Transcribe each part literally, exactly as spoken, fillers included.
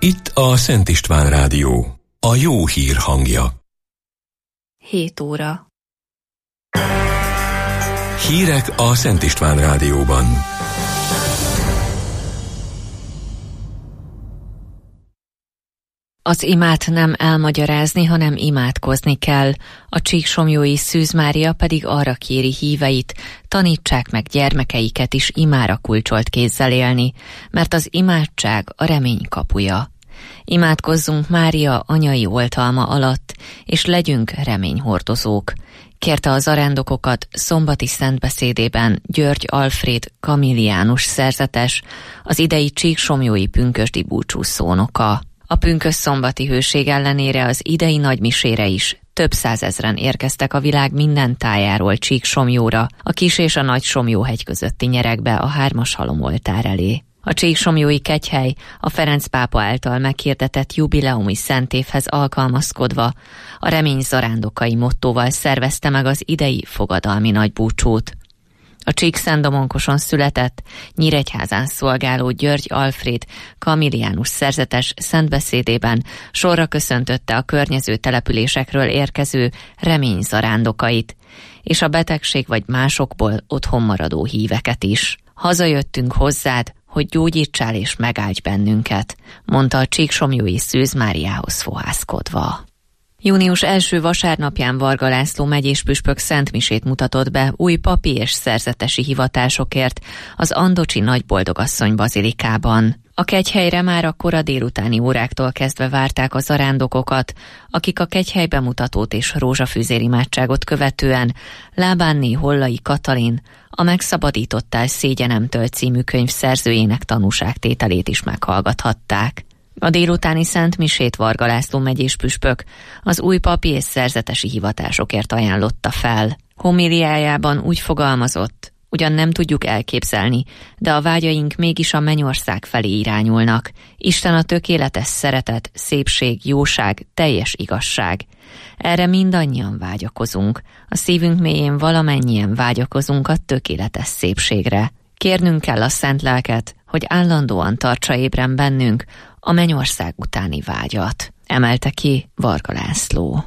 Itt a Szent István Rádió, a jó hír hangja. hét óra. Hírek a Szent István Rádióban. Az imát nem elmagyarázni, hanem imádkozni kell. A Csíksomlyói Szűz Mária pedig arra kéri híveit, tanítsák meg gyermekeiket is imára kulcsolt kézzel élni, mert az imádság a remény kapuja. Imádkozzunk Mária anyai oltalma alatt, és legyünk reményhordozók, kérte a zarándokokat szombati szentbeszédében György Alfréd kamiliánus szerzetes, az idei csíksomlyói pünkösdi búcsúszónoka. A pünkösszombati hőség ellenére az idei nagymisére is több százezren érkeztek a világ minden tájáról Csíksomlyóra, a Kis- és a Nagy-Somlyó-hegy közötti nyeregbe a hármas halomoltár elé. A Csíksomlyói kegyhely a Ferenc pápa által meghirdetett jubileumi szentévhez alkalmazkodva a remény zarándokai mottóval szervezte meg az idei fogadalmi nagybúcsút. A Csíkszentdomonkoson született, Nyíregyházán szolgáló György Alfréd kamiliánus szerzetes szentbeszédében sorra köszöntötte a környező településekről érkező remény zarándokait, és a betegség vagy másokból otthon maradó híveket is. Hazajöttünk hozzád, hogy gyógyítsál és megáldj bennünket, mondta a Csíksomlyói Szűz Máriához fohászkodva. Június első vasárnapján Varga László megyés püspök szentmisét mutatott be új papi és szerzetesi hivatásokért az Andocsi Nagyboldogasszony bazilikában. A kegyhelyre már a kora délutáni óráktól kezdve várták a zarándokokat, akik a kegyhely bemutatót és rózsafűzérimádságot követően Lábánné Hollai Katalin, a Megszabadítottál szégyenemtől című könyv szerzőjének tanúságtételét is meghallgathatták. A délutáni szentmisét Varga László megyés püspök az új papi és szerzetesi hivatásokért ajánlotta fel. Homiliájában úgy fogalmazott, ugyan nem tudjuk elképzelni, de a vágyaink mégis a mennyország felé irányulnak. Isten a tökéletes szeretet, szépség, jóság, teljes igazság. Erre mindannyian vágyakozunk. A szívünk mélyén valamennyien vágyakozunk a tökéletes szépségre. Kérnünk kell a szent lelket, hogy állandóan tartsa ébren bennünk a mennyország utáni vágyat, emelte ki Varga László.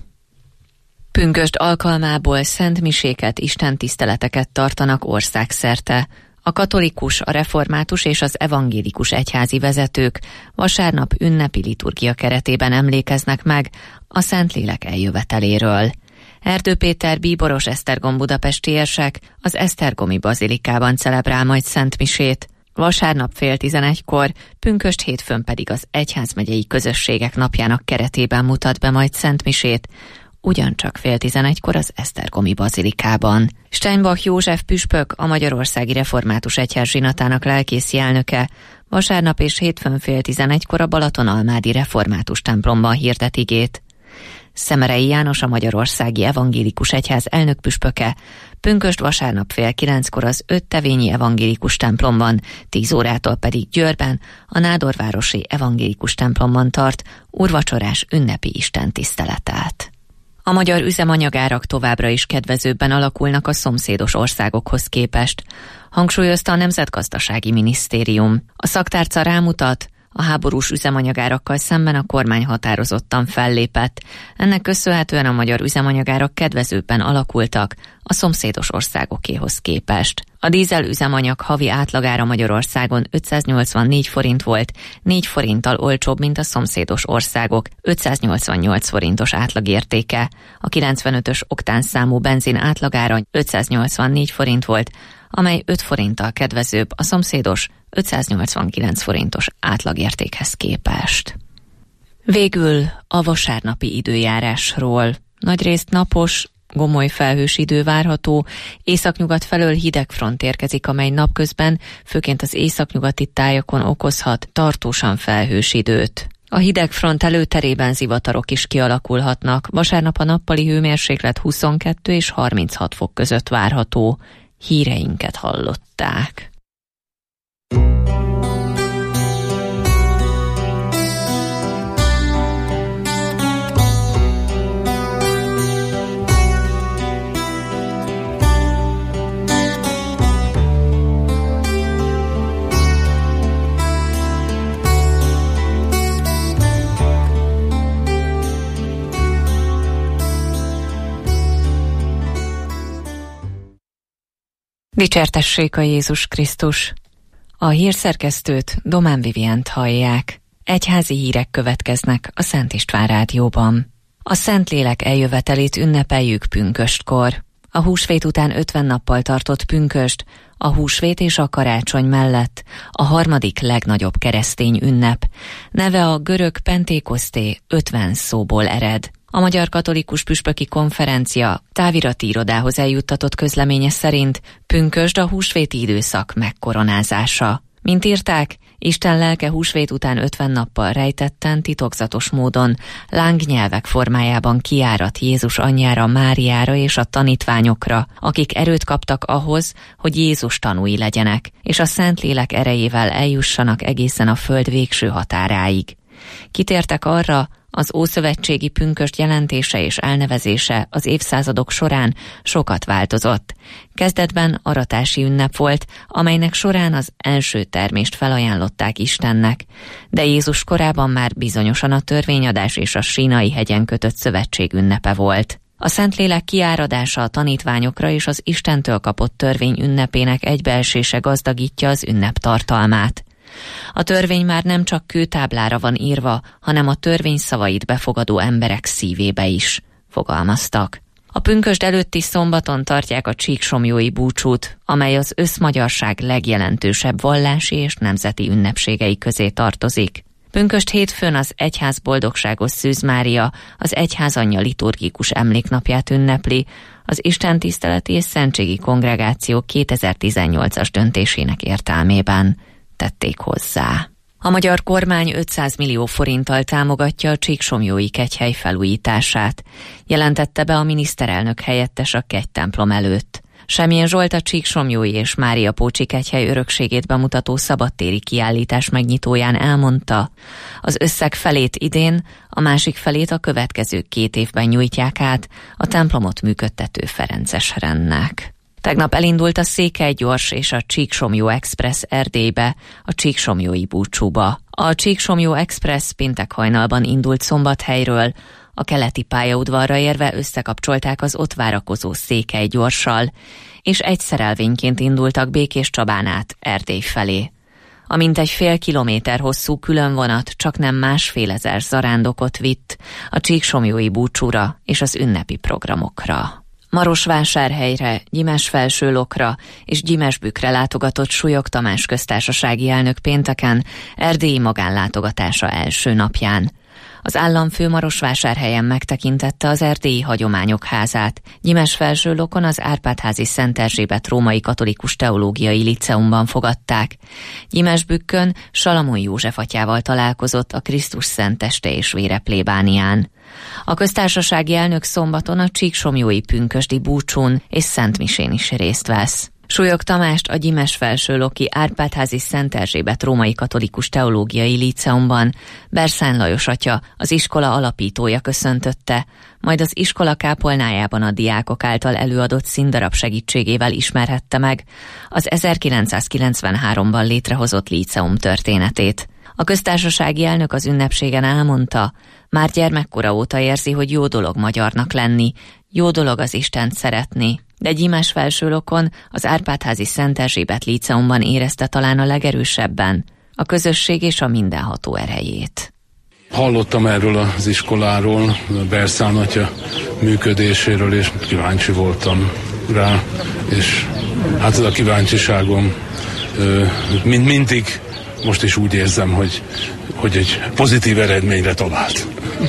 Pünkösd alkalmából szentmiséket, istentiszteleteket tartanak országszerte. A katolikus, a református és az evangélikus egyházi vezetők vasárnap ünnepi liturgia keretében emlékeznek meg a Szentlélek eljöveteléről. Erdő Péter bíboros esztergom budapesti érsek az esztergomi bazilikában celebrál majd szentmisét. Vasárnap fél tizenegykor, pünkösd hétfőn pedig az egyházmegyei közösségek napjának keretében mutat be majd szentmisét, ugyancsak fél tizenegykor az esztergomi bazilikában. Steinbach József püspök, a Magyarországi Református Egyház zsinatának lelkészi elnöke, vasárnap és hétfőn fél tizenegykor a Balatonalmádi Református templomban hirdet igét. Szemerei János, a Magyarországi Evangélikus Egyház elnökpüspöke, pünkösd vasárnap fél kilenckor az Öttevényi Evangélikus templomban, tíz órától pedig Győrben, a Nádorvárosi Evangélikus templomban tart úrvacsorás ünnepi istentiszteletet. A magyar üzemanyagárak továbbra is kedvezőbben alakulnak a szomszédos országokhoz képest, hangsúlyozta a Nemzetgazdasági Minisztérium. A szaktárca rámutat, a háborús üzemanyagárakkal szemben a kormány határozottan fellépett. Ennek köszönhetően a magyar üzemanyagárak kedvezőbben alakultak a szomszédos országokéhoz képest. A dízel üzemanyag havi átlagára Magyarországon ötszáznyolcvannégy forint volt, négy forinttal olcsóbb, mint a szomszédos országok ötszáznyolcvannyolc forintos átlagértéke. A kilencvenötös oktán számú benzin átlagára ötszáznyolcvannégy forint volt, amely öt forinttal kedvezőbb a szomszédos ötszáznyolcvankilenc forintos átlagértékhez képest. Végül a vasárnapi időjárásról. Nagyrészt napos, gomoly felhős idő várható, északnyugat felől hideg front érkezik, amely napközben főként az északnyugati tájakon okozhat tartósan felhős időt. A hideg front előterében zivatarok is kialakulhatnak, vasárnap a nappali hőmérséklet huszonkettő és harminchat fok között várható. Híreinket hallották. Dicsértessék a Jézus Krisztus! A hírszerkesztőt, Domán Vivient hallják. Egyházi hírek következnek a Szent István Rádióban. A Szentlélek eljövetelét ünnepeljük pünköstkor. A húsvét után ötven nappal tartott pünköst, a húsvét és a karácsony mellett a harmadik legnagyobb keresztény ünnep. Neve a görög pentékoszté ötven szóból ered. A Magyar Katolikus Püspöki Konferencia távirati irodához eljuttatott közleménye szerint pünkösd a húsvéti időszak megkoronázása. Mint írták, Isten lelke húsvét után ötven nappal rejtetten, titokzatos módon lángnyelvek formájában kiárat Jézus anyjára, Máriára és a tanítványokra, akik erőt kaptak ahhoz, hogy Jézus tanúi legyenek, és a Szentlélek erejével eljussanak egészen a föld végső határáig. Kitértek arra, az ószövetségi pünkösd jelentése és elnevezése az évszázadok során sokat változott. Kezdetben aratási ünnep volt, amelynek során az első termést felajánlották Istennek, de Jézus korában már bizonyosan a törvényadás és a Sínai hegyen kötött szövetség ünnepe volt. A Szentlélek kiáradása a tanítványokra és az Istentől kapott törvény ünnepének egybeesése gazdagítja az ünnep tartalmát. A törvény már nem csak kőtáblára van írva, hanem a törvény szavait befogadó emberek szívébe is, fogalmaztak. A pünkösd előtti szombaton tartják a csíksomlyói búcsút, amely az összmagyarság legjelentősebb vallási és nemzeti ünnepségei közé tartozik. Pünkösd hétfőn az Egyház Boldogságos Szűz Mária, az Egyházanyja liturgikus emléknapját ünnepli, az istentiszteleti és szentségi kongregáció kétezer-tizennyolcas döntésének értelmében, tették hozzá. A magyar kormány ötszáz millió forinttal támogatja a csíksomlyói kegyhely felújítását, jelentette be a miniszterelnök helyettes a kegytemplom előtt. Semmilyen Zsolt a csíksomlyói és Máriapócsi kegyhely örökségét bemutató szabadtéri kiállítás megnyitóján elmondta, az összeg felét idén, a másik felét a következő két évben nyújtják át a templomot működtető Ferences rendnek. Tegnap elindult a Székely-Gyors és a Csíksomlyó Express Erdélybe, a csíksomlyói búcsúba. A Csíksomlyó Express péntek hajnalban indult Szombathelyről, a keleti pályaudvarra érve összekapcsolták az ott várakozó Székely-Gyorssal, és egy szerelvényként indultak Békéscsabán át Erdély felé. A mintegy fél kilométer hosszú különvonat csaknem másfél ezer zarándokot vitt a csíksomlyói búcsúra és az ünnepi programokra. Marosvásárhelyre, Gyimesfelsőlokra és Gyimesbükkre látogatott Súlyog Tamás köztársasági elnök pénteken erdélyi magánlátogatása első napján. Az államfő Marosvásárhelyen megtekintette az erdélyi hagyományok házát. Gyimesfelsőlokon az Árpád-házi Szent Erzsébet Római Katolikus Teológiai Líceumban fogadták. Gyimesbükkön Salamon József atyával találkozott a Krisztus szent teste és vére plébánián. A köztársasági elnök szombaton a csíksomlyói pünkösdi búcsún és szentmisén is részt vesz. Súlyog Tamást a Gyimesfelsőloki Árpád-házi Szent Erzsébet Római Katolikus Teológiai Líceumban Berszán Lajos atya, az iskola alapítója köszöntötte, majd az iskola kápolnájában a diákok által előadott színdarab segítségével ismerhette meg az ezerkilencszázkilencvenháromban létrehozott líceum történetét. A köztársasági elnök az ünnepségen elmondta, már gyermekkora óta érzi, hogy jó dolog magyarnak lenni, jó dolog az Istent szeretni, de Gyimesfelsőlokon az Árpád-házi Szent Erzsébet Líceumban érezte talán a legerősebben a közösség és a mindenható erejét. Hallottam erről az iskoláról, a Berszán atya működéséről, és kíváncsi voltam rá, és hát ez a kíváncsiságom mint mindig most is úgy érzem, hogy, hogy egy pozitív eredményre talált.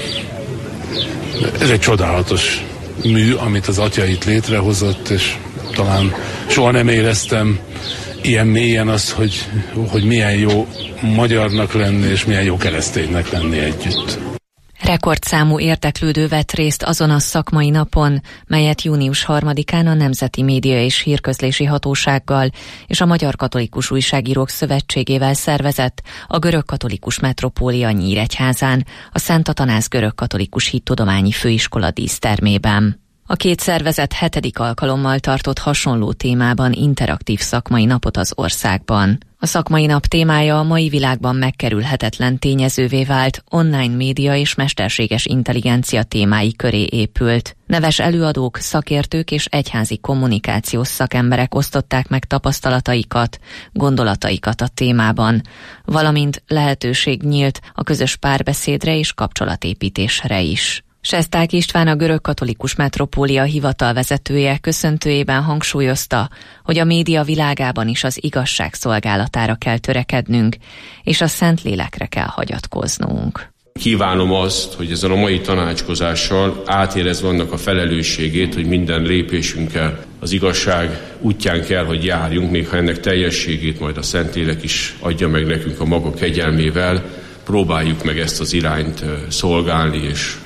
Ez egy csodálatos mű, amit az atya itt létrehozott, és talán soha nem éreztem ilyen mélyen azt, hogy, hogy milyen jó magyarnak lenni, és milyen jó kereszténynek lenni együtt. Rekordszámú érdeklődő vett részt azon a szakmai napon, melyet június harmadikán a Nemzeti Média és Hírközlési Hatósággal és a Magyar Katolikus Újságírók Szövetségével szervezett a Görögkatolikus Metropólia Nyíregyházán, a Szent Atanász Görögkatolikus Hittudományi Főiskola dísztermében. A két szervezet hetedik alkalommal tartott hasonló témában interaktív szakmai napot az országban. Az A szakmai nap témája a mai világban megkerülhetetlen tényezővé vált online média és mesterséges intelligencia témái köré épült. Neves előadók, szakértők és egyházi kommunikációs szakemberek osztották meg tapasztalataikat, gondolataikat a témában, valamint lehetőség nyílt a közös párbeszédre és kapcsolatépítésre is. Sesták István, a görögkatolikus metropólia hivatalvezetője köszöntőjében hangsúlyozta, hogy a média világában is az igazság szolgálatára kell törekednünk, és a Szentlélekre kell hagyatkoznunk. Kívánom azt, hogy ezen a mai tanácskozással átérezve annak a felelősségét, hogy minden lépésünkkel az igazság útján kell, hogy járjunk, még ha ennek teljességét majd a Szentlélek is adja meg nekünk a maga kegyelmével, próbáljuk meg ezt az irányt szolgálni és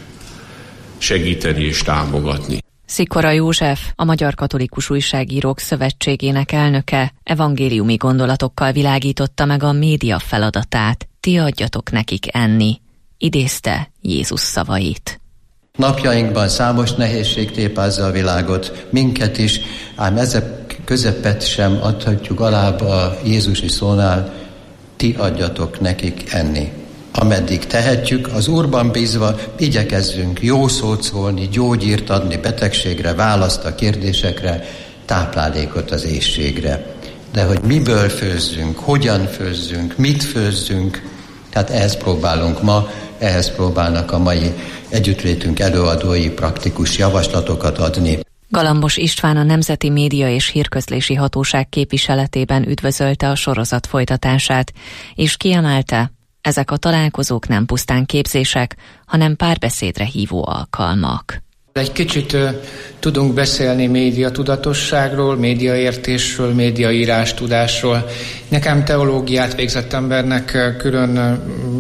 segíteni és támogatni. Szikora József, a Magyar Katolikus Újságírók Szövetségének elnöke evangéliumi gondolatokkal világította meg a média feladatát. Ti adjatok nekik enni, idézte Jézus szavait. Napjainkban számos nehézség tépázza a világot, minket is, ám ezek közepet sem adhatjuk alább a Jézusi szónál, ti adjatok nekik enni. Ameddig tehetjük, az Úrban bízva igyekezzünk jó szót szólni, gyógyírt adni betegségre, választ a kérdésekre, táplálékot az éhségre. De hogy miből főzzünk, hogyan főzzünk, mit főzzünk, tehát ehhez próbálunk ma, ehhez próbálnak a mai együttlétünk előadói praktikus javaslatokat adni. Galambos István, a Nemzeti Média és Hírközlési Hatóság képviseletében üdvözölte a sorozat folytatását, és kiemelte, ezek a találkozók nem pusztán képzések, hanem párbeszédre hívó alkalmak. Egy kicsit uh, tudunk beszélni médiatudatosságról, médiaértésről, médiaírás tudásról. Nekem teológiát végzett embernek uh, külön uh,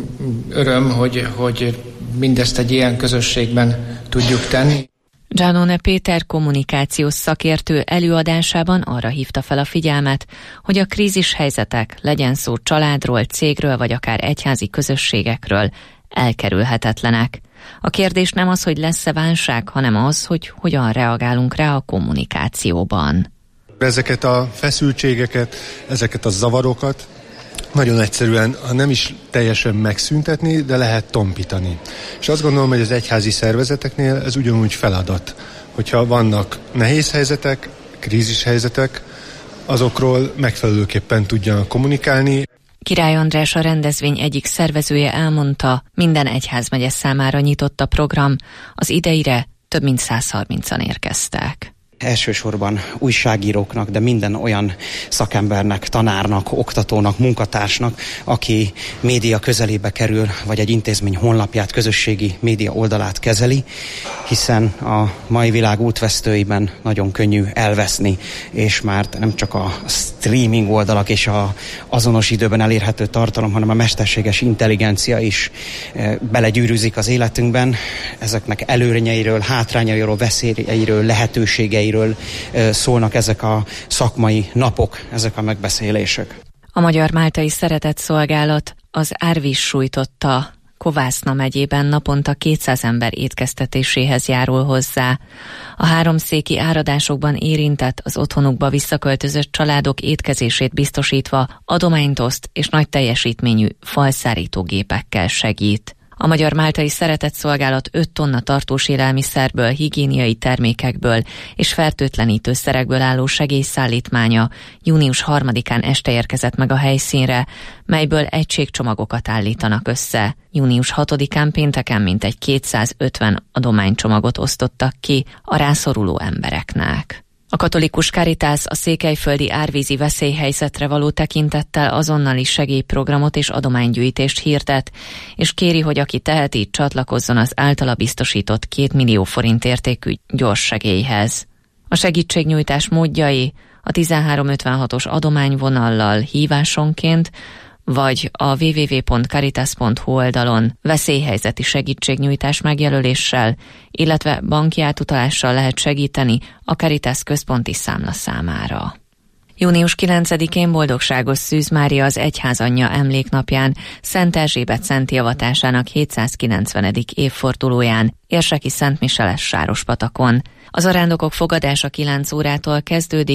öröm, hogy, hogy mindezt egy ilyen közösségben tudjuk tenni. Giannone Péter kommunikációs szakértő előadásában arra hívta fel a figyelmet, hogy a krízis helyzetek, legyen szó családról, cégről vagy akár egyházi közösségekről, elkerülhetetlenek. A kérdés nem az, hogy lesz-e válság, hanem az, hogy hogyan reagálunk rá a kommunikációban. Ezeket a feszültségeket, ezeket a zavarokat nagyon egyszerűen, ha nem is teljesen megszüntetni, de lehet tompítani. És azt gondolom, hogy az egyházi szervezeteknél ez ugyanúgy feladat. Hogyha vannak nehéz helyzetek, krízis helyzetek, azokról megfelelőképpen tudjanak kommunikálni. Király András, a rendezvény egyik szervezője elmondta, minden egyházmegye számára nyitott a program, az idejére több mint száz harmincan érkeztek. Elsősorban újságíróknak, de minden olyan szakembernek, tanárnak, oktatónak, munkatársnak, aki média közelébe kerül, vagy egy intézmény honlapját, közösségi média oldalát kezeli, hiszen a mai világ útvesztőiben nagyon könnyű elveszni, és már nem csak a streaming oldalak és a azonos időben elérhető tartalom, hanem a mesterséges intelligencia is belegyűrűzik az életünkben. Ezeknek előnyeiről, hátrányairól, veszélyeiről, lehetőségeiről szólnak ezek a szakmai napok, ezek a megbeszélések. A Magyar Máltai Szeretetszolgálat az árvíz sújtotta Kovászna megyében naponta kétszáz ember étkeztetéséhez járul hozzá. A háromszéki áradásokban érintett, az otthonukba visszaköltözött családok étkezését biztosítva adományt oszt és nagy teljesítményű falszárítógépekkel segít. A Magyar Máltai Szeretetszolgálat öt tonna tartós élelmiszerből, higiéniai termékekből és fertőtlenítőszerekből álló segélyszállítmánya június harmadikán este érkezett meg a helyszínre, melyből egységcsomagokat állítanak össze. június hatodikán pénteken mintegy kétszázötven adománycsomagot osztottak ki a rászoruló embereknek. A katolikus Caritas a székelyföldi árvízi veszélyhelyzetre való tekintettel azonnali segélyprogramot és adománygyűjtést hirdet, és kéri, hogy aki teheti, csatlakozzon az általa biztosított két millió forint értékű gyors segélyhez. A segítségnyújtás módjai a tizenhárom ötvenhatos adományvonallal hívásonként, vagy a double-u double-u double-u pont caritas pont hu oldalon veszélyhelyzeti segítségnyújtás megjelöléssel, illetve banki átutalással lehet segíteni a Caritas központi számla számára. június kilencedikén Boldogságos Szűz Mária az Egyházanyja emléknapján, Szent Erzsébet szent javatásának hétszázkilencvenedik évfordulóján, érseki Szentmiseles Sárospatakon. Az arándokok fogadása kilenc órától kezdődik,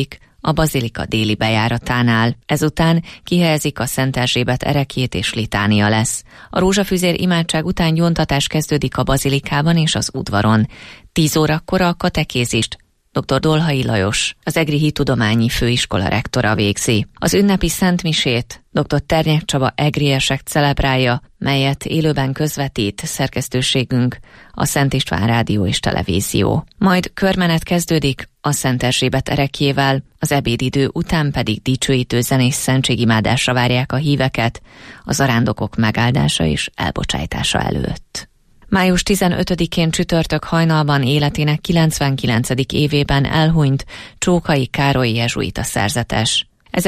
a bazilika déli bejáratánál. Ezután kihelyezik a Szent Erzsébet ereklyét és litánia lesz. A rózsafüzér imádság után gyóntatás kezdődik a bazilikában és az udvaron. Tíz órakor a katekézist dr. Dolhai Lajos, az Egri Hittudományi Főiskola rektora végzi. Az ünnepi szentmisét dr. Ternyák Csaba egriesek celebrálja, melyet élőben közvetít szerkesztőségünk, a Szent István Rádió és Televízió. Majd körmenet kezdődik a Szent Erzsébet ereklyével, az ebédidő után pedig dicsőítő zenés szentségimádásra várják a híveket, a zarándokok megáldása és elbocsájtása előtt. május tizenötödikén csütörtök hajnalban életének kilencvenkilencedik évében elhunyt Csókai Károly jezsuita szerzetes.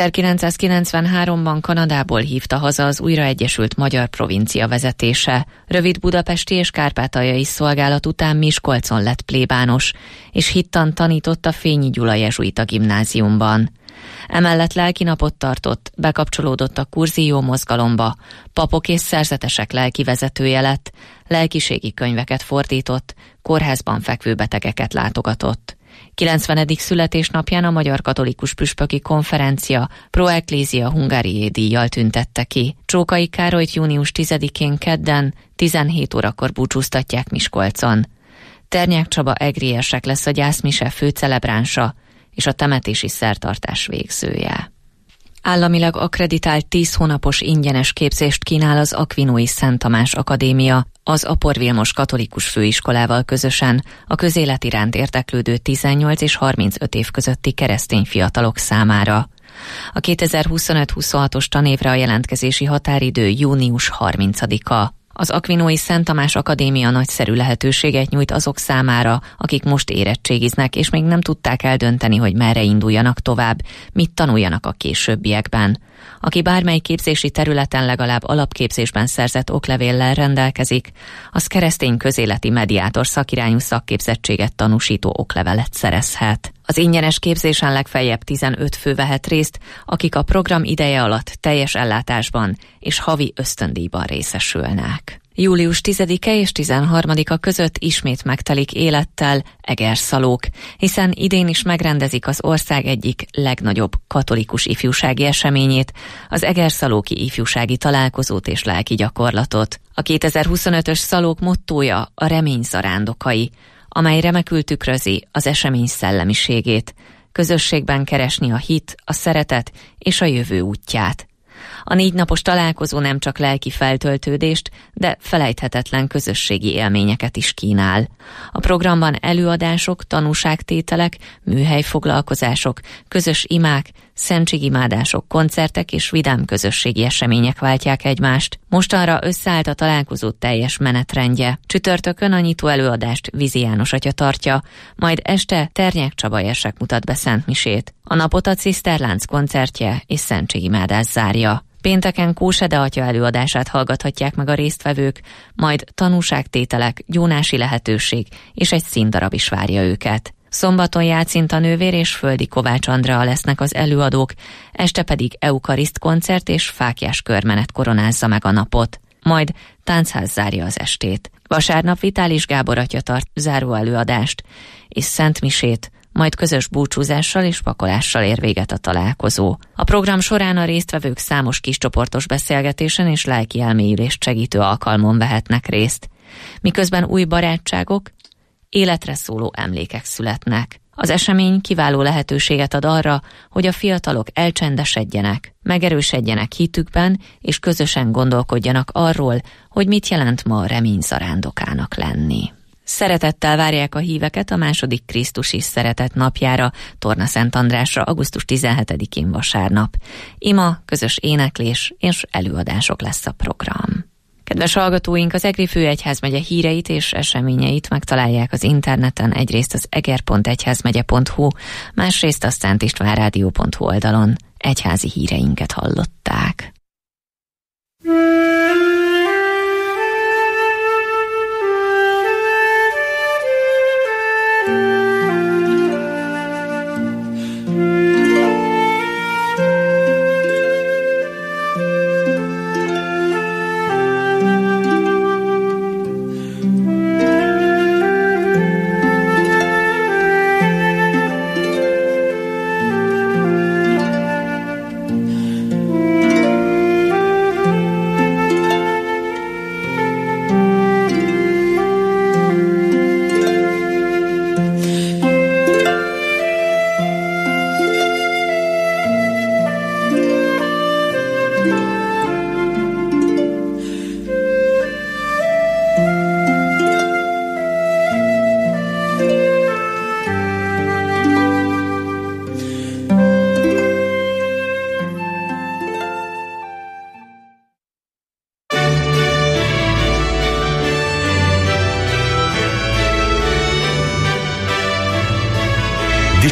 ezerkilencszázkilencvenháromban Kanadából hívta haza az újraegyesült magyar provincia vezetése. Rövid budapesti és kárpátaljai szolgálat után Miskolcon lett plébános, és hittan tanított a Fényi Gyula jezsuita gimnáziumban. Emellett lelkinapot tartott, bekapcsolódott a kurzió mozgalomba, papok és szerzetesek lelkivezetője lett, lelkiségi könyveket fordított, kórházban fekvő betegeket látogatott. kilencvenedik születésnapján a Magyar Katolikus Püspöki Konferencia Pro Ecclesia Hungariae díjjal tüntette ki. Csókai Károlyt június tizedikén kedden tizenhét órakor búcsúztatják Miskolcon. Ternyák Csaba egriesek lesz a gyászmise főcelebránsa és a temetési szertartás végzője. Államilag akkreditált tíz hónapos ingyenes képzést kínál az Akvinói Szent Tamás Akadémia, az Apor Vilmos Katolikus Főiskolával közösen a közélet iránt érdeklődő tizennyolc és harmincöt év közötti keresztény fiatalok számára. A kétezer-huszonöt-huszonhatos tanévre a jelentkezési határidő június harmincadika. Az Akvinói Szent Tamás Akadémia nagyszerű lehetőséget nyújt azok számára, akik most érettségiznek, és még nem tudták eldönteni, hogy merre induljanak tovább, mit tanuljanak a későbbiekben. Aki bármely képzési területen legalább alapképzésben szerzett oklevéllel rendelkezik, az keresztény közéleti mediátor szakirányú szakképzettséget tanúsító oklevelet szerezhet. Az ingyenes képzésen legfeljebb tizenöt fő vehet részt, akik a program ideje alatt teljes ellátásban és havi ösztöndíjban részesülnek. Július tizedike és tizenharmadika között ismét megtelik élettel Egerszalók, hiszen idén is megrendezik az ország egyik legnagyobb katolikus ifjúsági eseményét, az Egerszalóki ifjúsági találkozót és lelki gyakorlatot. A kétezer-huszonötös Szalók mottója a remény zarándokai, amely remekül tükrözi az esemény szellemiségét, közösségben keresni a hit, a szeretet és a jövő útját. A négy napos találkozó nem csak lelki feltöltődést, de felejthetetlen közösségi élményeket is kínál. A programban előadások, tanúságtételek, műhelyfoglalkozások, közös imák, szentségimádások, koncertek és vidám közösségi események váltják egymást. Mostanra összeállt a találkozó teljes menetrendje. Csütörtökön a nyitó előadást Vizi János atya tartja, majd este Ternyák Csaba érsek mutat be szentmisét. A napot a Ciszterlánc koncertje és szentségimádás zárja. Pénteken Kósede atya előadását hallgathatják meg a résztvevők, majd tanúságtételek, gyónási lehetőség és egy színdarab is várja őket. Szombaton Jácinta nővér és Földi Kovács Andrea lesznek az előadók, este pedig eukariszt koncert és fáklyás körmenet koronázza meg a napot. Majd táncház zárja az estét. Vasárnap Vitális Gábor atya tart záró előadást és szentmisét, majd közös búcsúzással és pakolással ér véget a találkozó. A program során a résztvevők számos kiscsoportos beszélgetésen és lelki elmélyülést segítő alkalmon vehetnek részt, miközben új barátságok, életre szóló emlékek születnek. Az esemény kiváló lehetőséget ad arra, hogy a fiatalok elcsendesedjenek, megerősödjenek hitükben, és közösen gondolkodjanak arról, hogy mit jelent ma remény zarándokának lenni. Szeretettel várják a híveket a második Krisztusi Szeretet napjára, Torna Szent Andrásra, augusztus tizenhetedikén vasárnap. Ima, közös éneklés és előadások lesz a program. Kedves hallgatóink, az Egri Főegyházmegye híreit és eseményeit megtalálják az interneten, egyrészt az eger pont egyházmegye pont hu, másrészt a szentistvánrádió pont hu oldalon. Egyházi híreinket hallották.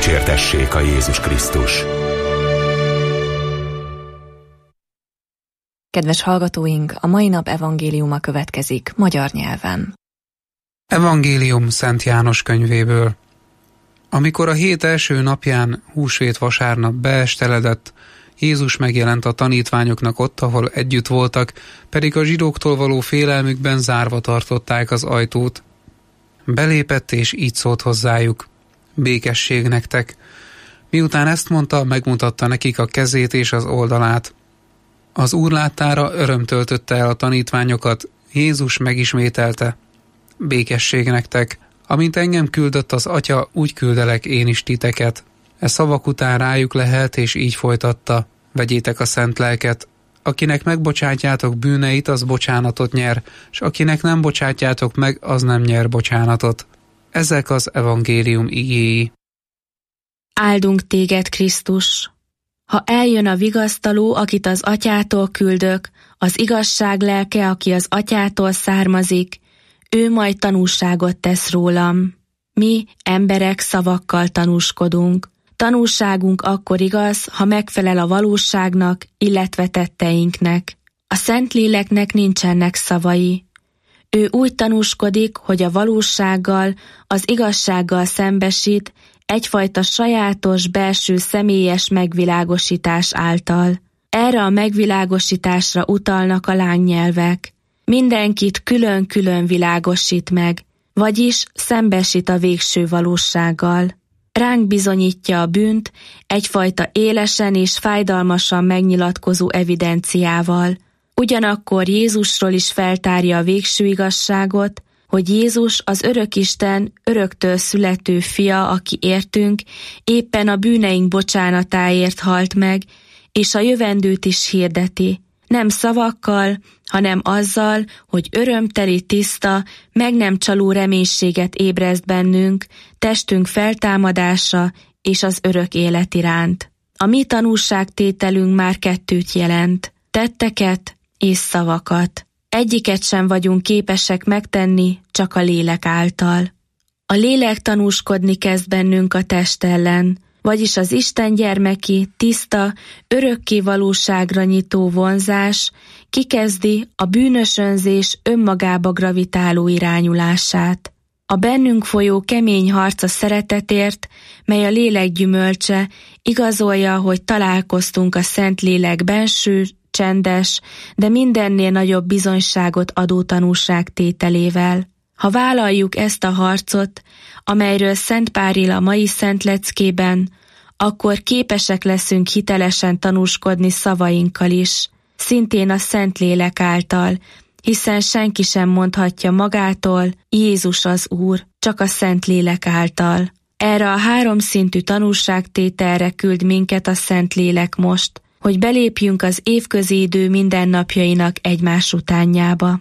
Dicsértessék a Jézus Krisztus. Kedves hallgatóink, a mai nap evangéliuma következik magyar nyelven. Evangélium Szent János könyvéből. Amikor a hét első napján, húsvét vasárnap beesteledett, Jézus megjelent a tanítványoknak ott, ahol együtt voltak, pedig a zsidóktól való félelmükben zárva tartották az ajtót. Belépett és így szólt hozzájuk: békesség nektek. Miután ezt mondta, megmutatta nekik a kezét és az oldalát. Az Úr láttára öröm töltötte el a tanítványokat, Jézus megismételte: békesség nektek, amint engem küldött az Atya, úgy küldelek én is titeket. E szavak után rájuk lehelt, és így folytatta: vegyétek a szent lelket. Akinek megbocsátjátok bűneit, az bocsánatot nyer, s akinek nem bocsátjátok meg, az nem nyer bocsánatot. Ezek az evangélium igéi. Áldunk téged, Krisztus! Ha eljön a vigasztaló, akit az Atyától küldök, az igazság lelke, aki az Atyától származik, ő majd tanúságot tesz rólam. Mi, emberek, szavakkal tanúskodunk. Tanúságunk akkor igaz, ha megfelel a valóságnak, illetve tetteinknek. A Szentléleknek nincsenek szavai. Ő úgy tanúskodik, hogy a valósággal, az igazsággal szembesít, egyfajta sajátos, belső személyes megvilágosítás által. Erre a megvilágosításra utalnak a lángnyelvek. Mindenkit külön-külön világosít meg, vagyis szembesít a végső valósággal. Ránk bizonyítja a bűnt egyfajta élesen és fájdalmasan megnyilatkozó evidenciával. Ugyanakkor Jézusról is feltárja a végső igazságot, hogy Jézus az Örökisten öröktől születő fia, aki értünk, éppen a bűneink bocsánatáért halt meg, és a jövendőt is hirdeti. Nem szavakkal, hanem azzal, hogy örömteli, tiszta, meg nem csaló reménységet ébreszt bennünk, testünk feltámadása és az örök élet iránt. A mi tanúságtételünk már kettőt jelent, tetteket és szavakat. Egyiket sem vagyunk képesek megtenni, csak a lélek által. A lélek tanúskodni kezd bennünk a test ellen, vagyis az Isten gyermeki, tiszta, örökké valóságra nyitó vonzás kikezdi a bűnösönzés önmagába gravitáló irányulását. A bennünk folyó kemény harc a szeretetért, mely a lélek gyümölcse, igazolja, hogy találkoztunk a Szentlélek benső, csendes, de mindennél nagyobb bizonyságot adó tanúságtételével. Ha vállaljuk ezt a harcot, amelyről Szent Pál ír a mai Szent Leckében, akkor képesek leszünk hitelesen tanúskodni szavainkkal is, szintén a Szentlélek által, hiszen senki sem mondhatja magától, Jézus az Úr, csak a Szentlélek által. Erre a háromszintű tanúságtételre küld minket a Szentlélek most, hogy belépjünk az évközi idő mindennapjainak egymás utánjába.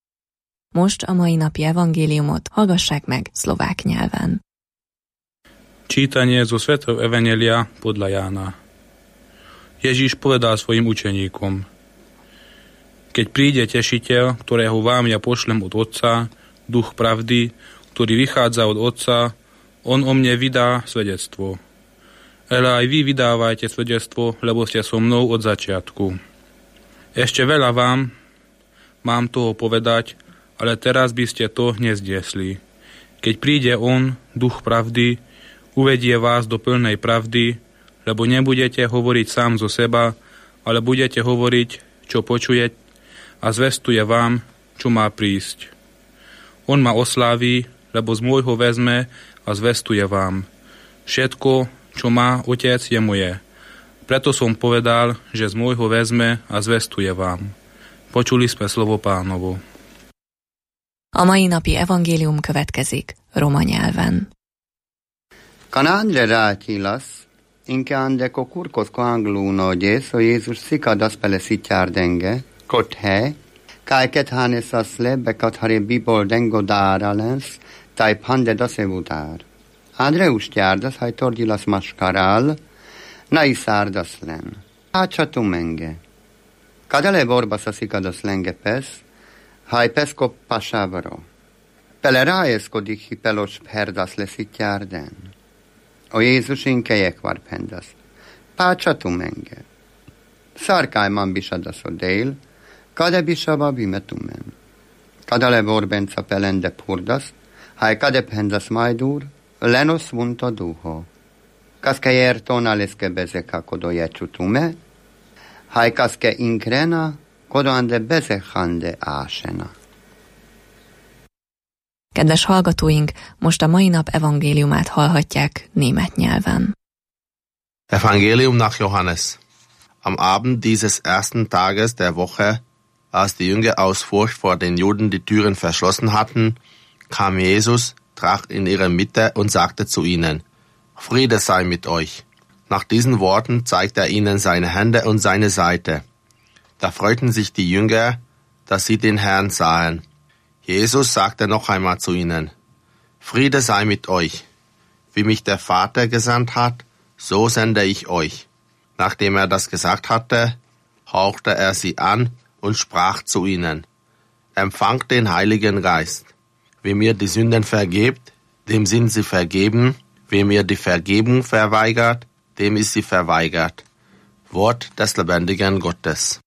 Most a mai napi evangéliumot hallgassák meg szlovák nyelven. Čítanie zo Svätého Evanjelia podľa Jána. Ježíš povedal svojim učeníkom: Keď príde tešiteľ, ktorého vám ja pošlem od Otca, duch pravdy, ktorý vychádza od Otca, on o mne vydá svedectvo. Ale aj vy vydávajte svedectvo, lebo ste so mnou od začiatku. Ešte veľa vám mám toho povedať, ale teraz by ste to nezdiesli. Keď príde on, duch pravdy, uvedie vás do plnej pravdy, lebo nebudete hovoriť sám zo seba, ale budete hovoriť, čo počujete, a zvestuje vám, čo má prísť. On ma osláví, lebo z môjho vezme a zvestuje vám. Všetko, čo má Otec, je moje. Preto som povedal, že z môjho vezme a zvestuje vám. Počuli sme slovo Pánovo. A mai napi evangélium következik roma nyelven. Kanandre rátilas, inke ande kokurkos koangluno gyeso Jézus szikadas pele szitjárdenge, kothe, kájket hánesaszle bekathare bibol dengo dáralens, táj pande daszevudár. Andreus tyárdas, haj torgyilas maskarál, na iszárdas len. Hácsa menge. Kadale borbasa szikadas lenge pesz, haj peszko pasávaro. Pele rájeszkodik hi pelos herdas leszitjárden. O Jézus inkejek var pendas. Pácsatum menge. Szarkály man bisadasz dél, kade bisaba bimetumen. Kadale vorbenca pelende purdas, haj kade pendas majdur, lenos vunta duho. Kaske jertona leske bezeka kodo jecsutume, haj kaske inkrena, kodo ande bezekande ásena. Kedves hallgatóink, most a mai nap evangéliumát hallhatják német nyelven. Evangelium nach Johannes. Am Abend dieses ersten Tages der Woche, als die Jünger aus Furcht vor den Juden die Türen verschlossen hatten, kam Jesus, trat in ihre Mitte und sagte zu ihnen: Friede sei mit euch. Nach diesen Worten zeigte er ihnen seine Hände und seine Seite. Da freuten sich die Jünger, dass sie den Herrn sahen. Jesus sagte noch einmal zu ihnen: Friede sei mit euch. Wie mich der Vater gesandt hat, so sende ich euch. Nachdem er das gesagt hatte, hauchte er sie an und sprach zu ihnen: Empfangt den Heiligen Geist. Wem ihr die Sünden vergebt, dem sind sie vergeben. Wem ihr die Vergebung verweigert, dem ist sie verweigert. Wort des lebendigen Gottes.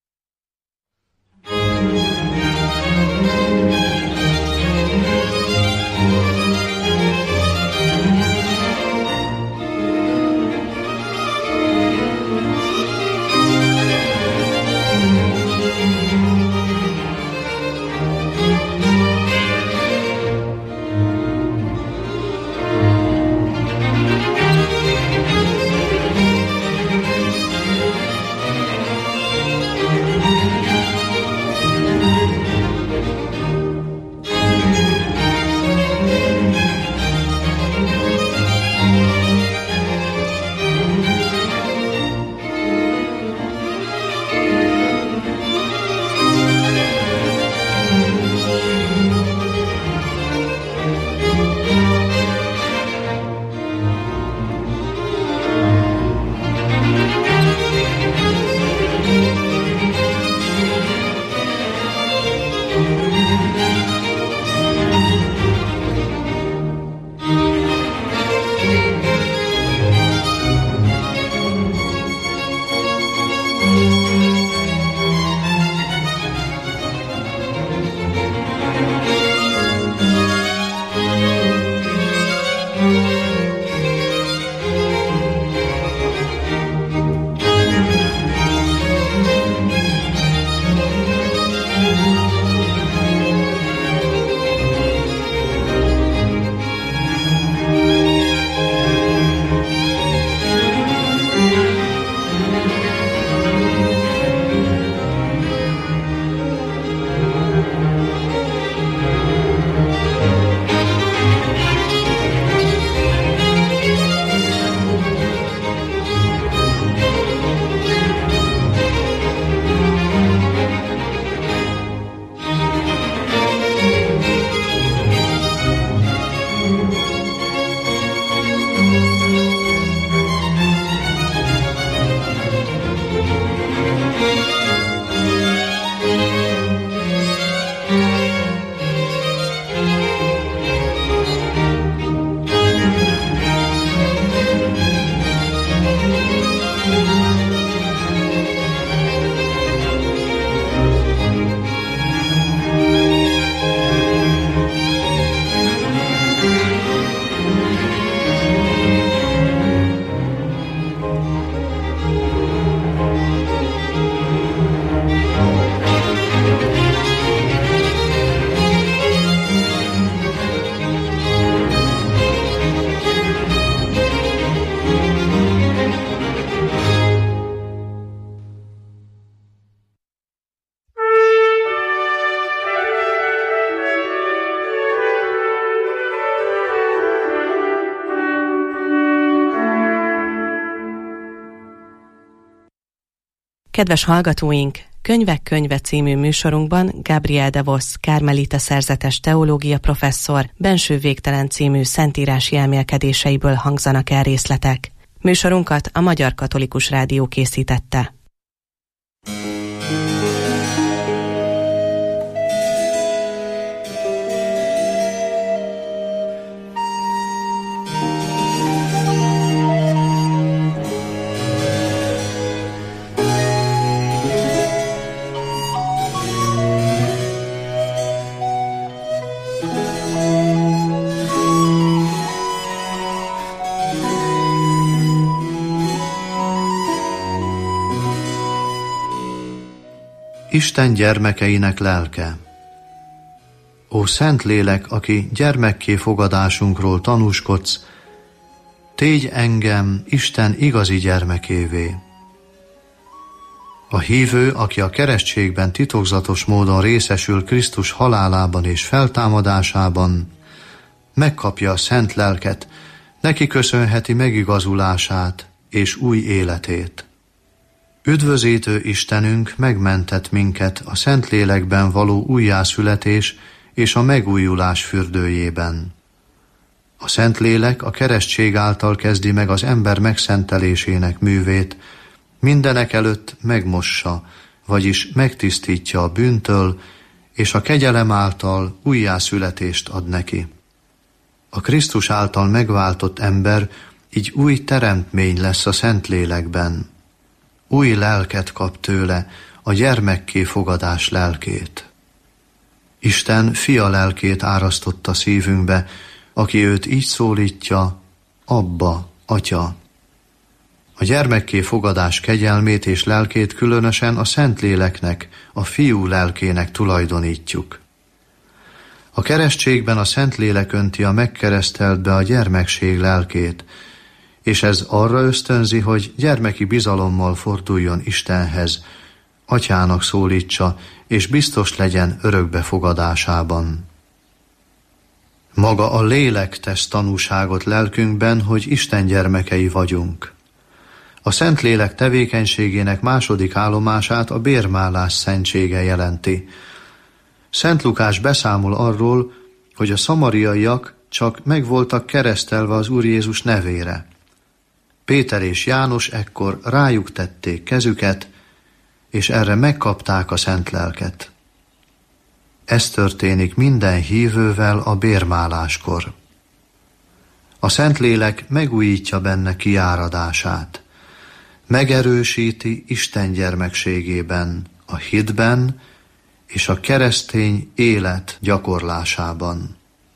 Kedves hallgatóink, Könyvek könyve című műsorunkban Gabriel de Vos, kármelita szerzetes teológia professzor Benső végtelen című szentírási elmélkedéseiből hangzanak el részletek. Műsorunkat a Magyar Katolikus Rádió készítette. Isten gyermekeinek lelke. Ó Szent Lélek, aki gyermekké fogadásunkról tanúskodsz, tégy engem Isten igazi gyermekévé. A hívő, aki a keresztségben titokzatos módon részesül Krisztus halálában és feltámadásában, megkapja a Szent Lelket, neki köszönheti megigazulását és új életét. Üdvözítő Istenünk megmentett minket a Szent Lélekben való újjászületés és a megújulás fürdőjében. A Szent Lélek a keresztség által kezdi meg az ember megszentelésének művét, mindenek előtt megmossa, vagyis megtisztítja a bűntől, és a kegyelem által újjászületést ad neki. A Krisztus által megváltott ember így új teremtmény lesz a Szent Lélekben. Új lelket kap tőle, a gyermekké fogadás lelkét. Isten fia lelkét árasztotta szívünkbe, aki őt így szólítja, Abba, Atya. A gyermekké fogadás kegyelmét és lelkét különösen a Szentléleknek, a Fiú lelkének tulajdonítjuk. A keresztségben a Szentlélek önti a megkereszteltbe a gyermekség lelkét, és ez arra ösztönzi, hogy gyermeki bizalommal forduljon Istenhez, Atyának szólítsa, és biztos legyen örökbefogadásában. Maga a lélek tesz tanúságot lelkünkben, hogy Isten gyermekei vagyunk. A Szentlélek tevékenységének második állomását a bérmálás szentsége jelenti. Szent Lukás beszámol arról, hogy a szamariaiak csak meg voltak keresztelve az Úr Jézus nevére. Péter és János ekkor rájuk tették kezüket, és erre megkapták a Szent Lelket. Ez történik minden hívővel a bérmáláskor. A Szentlélek megújítja benne kiáradását, megerősíti Isten gyermekségében, a hitben és a keresztény élet gyakorlásában.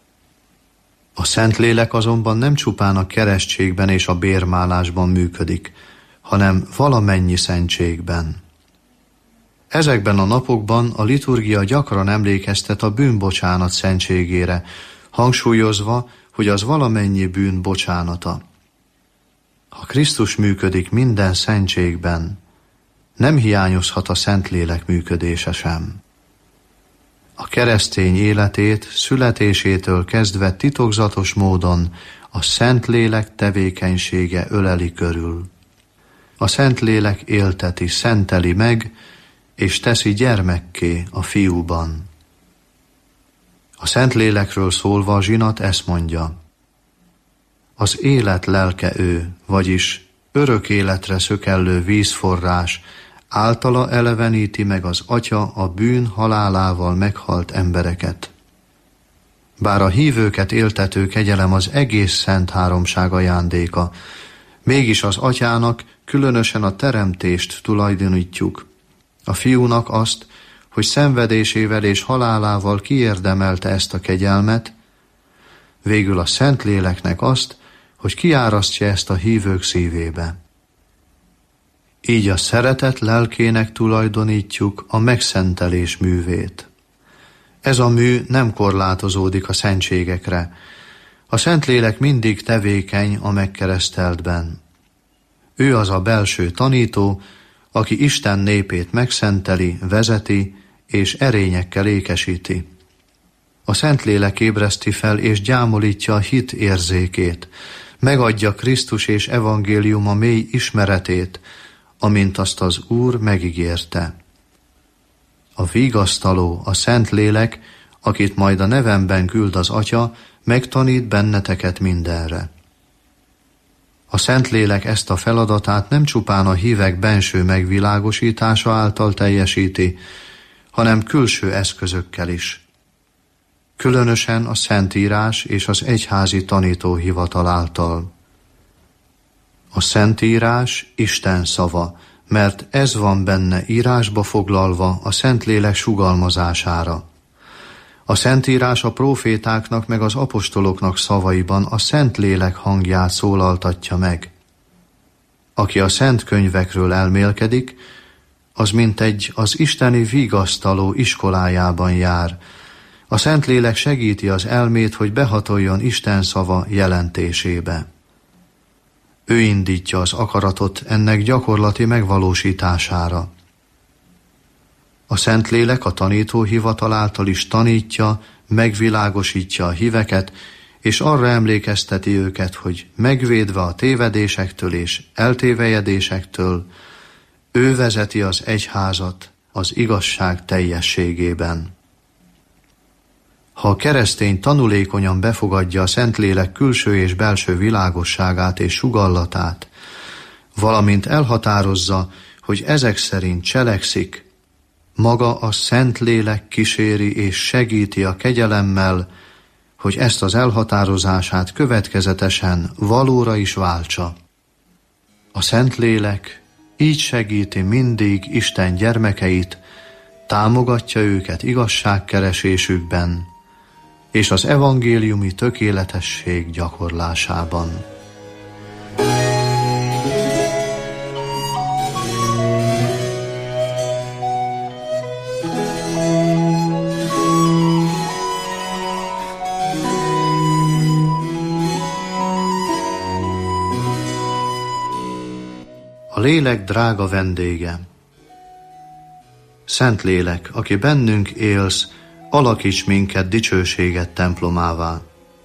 A Szentlélek azonban nem csupán a keresztségben és a bérmálásban működik, hanem valamennyi szentségben. Ezekben a napokban a liturgia gyakran emlékeztet a bűnbocsánat szentségére, hangsúlyozva, hogy az valamennyi bűn bocsánata. Ha Krisztus működik minden szentségben, nem hiányozhat a Szentlélek működése sem. A keresztény életét születésétől kezdve titokzatos módon a Szentlélek tevékenysége öleli körül. A Szentlélek élteti, szenteli meg, és teszi gyermekké a Fiúban. A Szentlélekről szólva a zsinat ezt mondja: az élet lelke ő, vagyis örök életre szökellő vízforrás, általa eleveníti meg az Atya a bűn halálával meghalt embereket. Bár a hívőket éltető kegyelem az egész Szent Háromság ajándéka, mégis az Atyának különösen a teremtést tulajdonítjuk, a Fiúnak azt, hogy szenvedésével és halálával kiérdemelte ezt a kegyelmet, végül a Szentléleknek azt, hogy kiárasztja ezt a hívők szívébe. Így a szeretet lelkének tulajdonítjuk a megszentelés művét. Ez a mű nem korlátozódik a szentségekre. A Szentlélek mindig tevékeny a megkereszteltben. Ő az a belső tanító, aki Isten népét megszenteli, vezeti és erényekkel ékesíti. A Szentlélek ébreszti fel és gyámolítja a hit érzékét, megadja Krisztus és evangéliuma mély ismeretét, amint azt az Úr megígérte. A vigasztaló, a Szentlélek, akit majd a nevemben küld az Atya, megtanít benneteket mindenre. A Szentlélek ezt a feladatát nem csupán a hívek benső megvilágosítása által teljesíti, hanem külső eszközökkel is. Különösen a Szentírás és az egyházi tanítóhivatal által. A Szentírás Isten szava, mert ez van benne írásba foglalva a Szentlélek sugalmazására. A Szentírás a prófétáknak meg az apostoloknak szavaiban a Szentlélek hangját szólaltatja meg. Aki a szent könyvekről elmélkedik, az mintegy az isteni vigasztaló iskolájában jár. A Szentlélek segíti az elmét, hogy behatoljon Isten szava jelentésébe. Ő indítja az akaratot ennek gyakorlati megvalósítására. A Szentlélek a tanító hivatal által is tanítja, megvilágosítja a híveket, és arra emlékezteti őket, hogy megvédve a tévedésektől és eltévejedésektől, ő vezeti az egyházat az igazság teljességében. Ha a keresztény tanulékonyan befogadja a Szentlélek külső és belső világosságát és sugallatát, valamint elhatározza, hogy ezek szerint cselekszik, maga a Szentlélek kíséri és segíti a kegyelemmel, hogy ezt az elhatározását következetesen valóra is váltsa. A Szentlélek így segíti mindig Isten gyermekeit, támogatja őket igazságkeresésükben és az evangéliumi tökéletesség gyakorlásában. A lélek drága vendége. Szentlélek, aki bennünk élsz, alakíts minket dicsőséget templomává.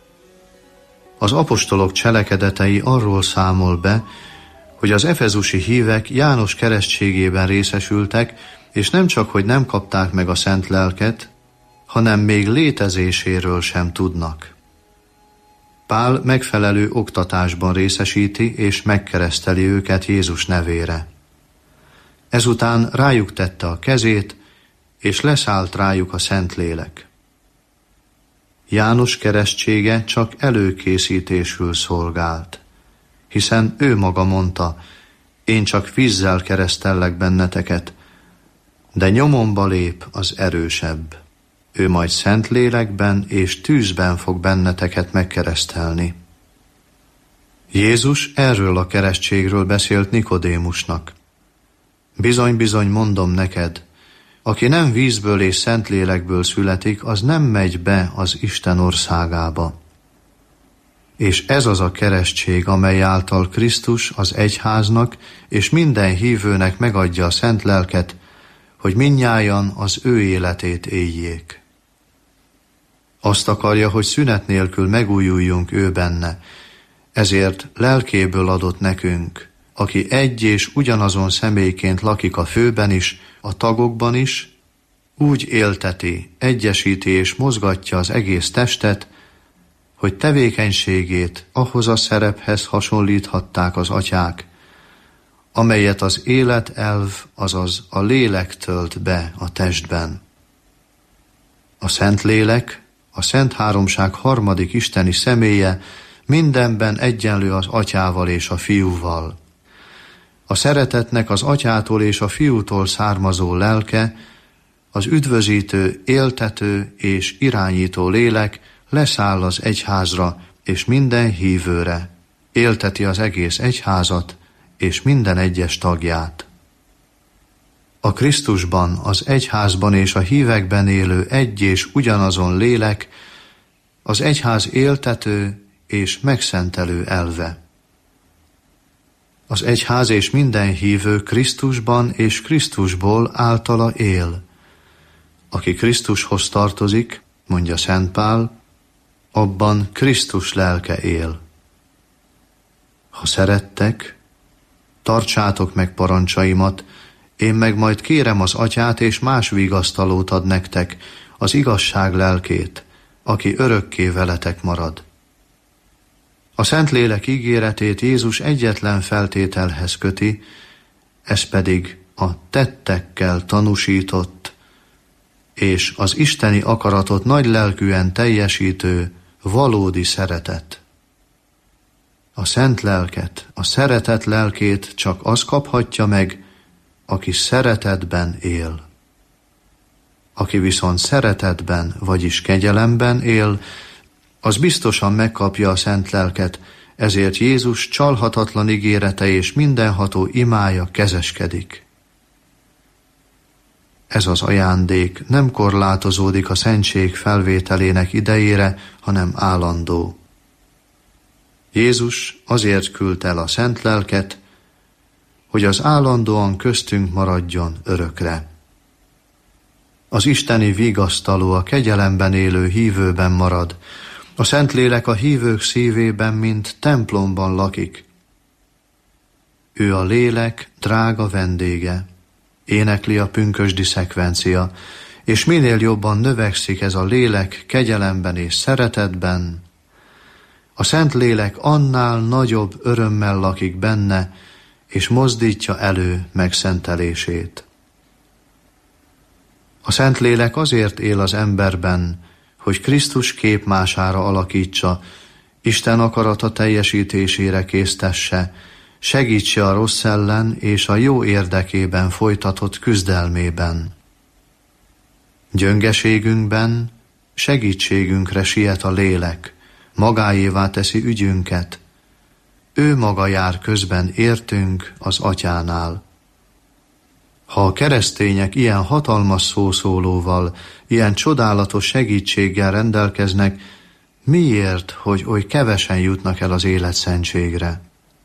Az apostolok cselekedetei arról számol be, hogy az efezusi hívek János keresztségében részesültek, és nem csak, hogy nem kapták meg a szent lelket, hanem még létezéséről sem tudnak. Pál megfelelő oktatásban részesíti és megkereszteli őket Jézus nevére. Ezután rájuk tette a kezét, és leszállt rájuk a Szentlélek. János keresztsége csak előkészítésül szolgált, hiszen ő maga mondta, én csak vízzel keresztellek benneteket, de nyomomba lép az erősebb. Ő majd Szentlélekben és tűzben fog benneteket megkeresztelni. Jézus erről a keresztségről beszélt Nikodémusnak. Bizony-bizony mondom neked, aki nem vízből és Szentlélekből születik, az nem megy be az Isten országába. És ez az a keresztség, amely által Krisztus az egyháznak és minden hívőnek megadja a szent lelket, hogy mindnyájan az ő életét éljék. Azt akarja, hogy szünet nélkül megújuljunk ő benne, ezért lelkéből adott nekünk, aki egy és ugyanazon személyként lakik a főben is, a tagokban is, úgy élteti, egyesíti és mozgatja az egész testet, hogy tevékenységét ahhoz a szerephez hasonlíthatták az atyák, amelyet az életelv, azaz a lélek tölt be a testben. A Szentlélek, a Szent Háromság harmadik isteni személye mindenben egyenlő az atyával és a fiúval. A szeretetnek az atyától és a fiútól származó lelke, az üdvözítő, éltető és irányító lélek leszáll az egyházra és minden hívőre, élteti az egész egyházat és minden egyes tagját. A Krisztusban, az egyházban és a hívekben élő egy és ugyanazon lélek, az egyház éltető és megszentelő elve. Az egyház és minden hívő Krisztusban és Krisztusból általa él. Aki Krisztushoz tartozik, mondja Szent Pál, abban Krisztus lelke él. Ha szerettek, tartsátok meg parancsaimat, én meg majd kérem az atyát, és más vigasztalót ad nektek, az igazság lelkét, aki örökké veletek marad. A Szentlélek ígéretét Jézus egyetlen feltételhez köti, ez pedig a tettekkel tanúsított, és az isteni akaratot nagy lelkűen teljesítő valódi szeretet. A szent lelket, a szeretet lelkét csak az kaphatja meg, aki szeretetben él. Aki viszont szeretetben, vagyis kegyelemben él, az biztosan megkapja a szent lelket, ezért Jézus csalhatatlan ígérete és mindenható imája kezeskedik. Ez az ajándék nem korlátozódik a szentség felvételének idejére, hanem állandó. Jézus azért küldte el a szent lelket, hogy az állandóan köztünk maradjon örökre. Az isteni vigasztaló a kegyelemben élő hívőben marad, a Szentlélek a hívők szívében, mint templomban lakik. Ő a lélek drága vendége, énekli a pünkösdi szekvencia, és minél jobban növekszik ez a lélek kegyelemben és szeretetben, a Szentlélek annál nagyobb örömmel lakik benne, és mozdítja elő megszentelését. A Szentlélek azért él az emberben, hogy Krisztus képmására alakítsa, Isten akarata teljesítésére késztesse, segítse a rossz ellen és a jó érdekében folytatott küzdelmében. Gyöngeségünkben segítségünkre siet a lélek, magáévá teszi ügyünket. Ő maga jár közben értünk az Atyánál. Ha a keresztények ilyen hatalmas szószólóval, ilyen csodálatos segítséggel rendelkeznek, miért, hogy oly kevesen jutnak el az életszentségre?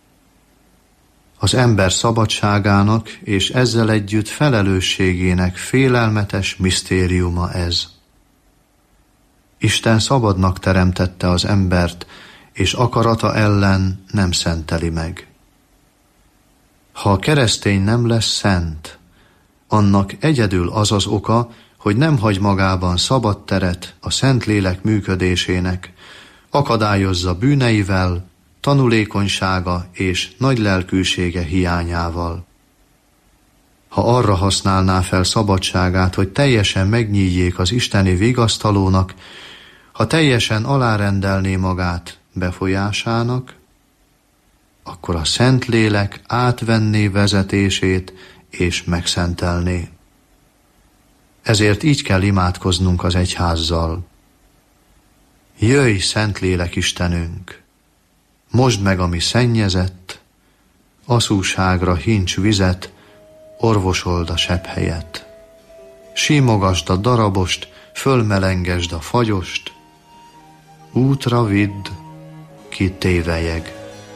Az ember szabadságának és ezzel együtt felelősségének félelmetes misztériuma ez. Isten szabadnak teremtette az embert, és akarata ellen nem szenteli meg. Ha a keresztény nem lesz szent, annak egyedül az az oka, hogy nem hagy magában szabad teret a Szentlélek működésének, akadályozza bűneivel, tanulékonysága és nagylelkűsége hiányával. Ha arra használná fel szabadságát, hogy teljesen megnyíljék az isteni vigasztalónak, ha teljesen alárendelné magát befolyásának, akkor a Szentlélek átvenné vezetését és megszentelné. Ezért így kell imádkoznunk az egyházzal. Jöjj, Szentlélek Istenünk! Mosd meg a mi szennyezett, aszúságra hincs vizet, orvosold a sebhelyet. Simogasd a darabost, fölmelengesd a fagyost, útra vidd, ki tévelyeg.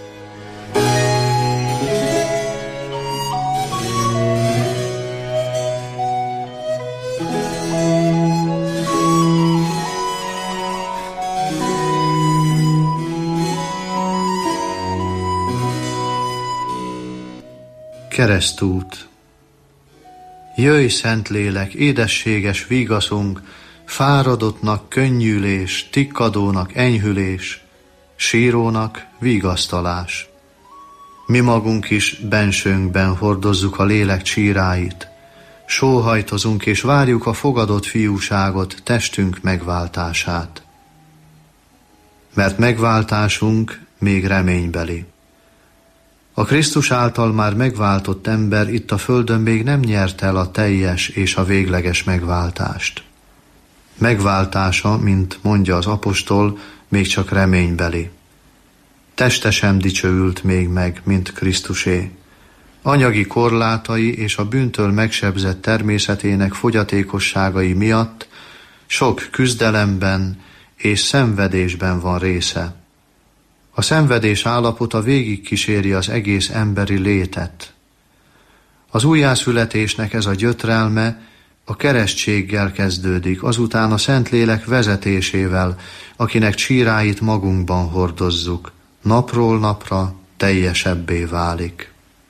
Keresztút. Jöjj, Szentlélek, édességes vigaszunk, fáradottnak könnyülés, tikkadónak enyhülés, sírónak vigasztalás. Mi magunk is bensőnkben hordozzuk a lélek csíráit, sóhajtozunk és várjuk a fogadott fiúságot, testünk megváltását. Mert megváltásunk még reménybeli. A Krisztus által már megváltott ember itt a földön még nem nyert el a teljes és a végleges megváltást. Megváltása, mint mondja az apostol, még csak reménybeli. Teste sem dicsőült még meg, mint Krisztusé. Anyagi korlátai és a bűntől megsebzett természetének fogyatékosságai miatt sok küzdelemben és szenvedésben van része. A szenvedés állapota végig kíséri az egész emberi létet. Az újjászületésnek ez a gyötrelme a keresztséggel kezdődik, azután a Szentlélek vezetésével, akinek csíráit magunkban hordozzuk, napról napra teljesebbé válik.